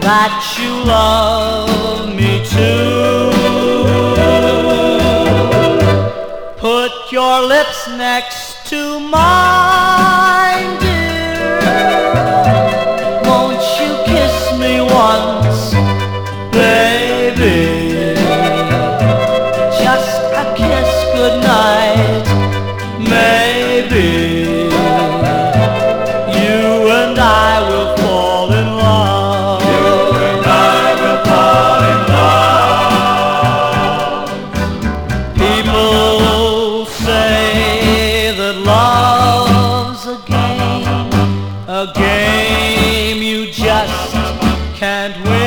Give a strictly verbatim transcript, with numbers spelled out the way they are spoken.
that you love me too. Put your lips next to mine, dear. Won't you kiss me once, baby? Just a kiss goodnight, maybe. You and I will fall in love. You and I will fall in love. People say that love's a game, a game you just can't win.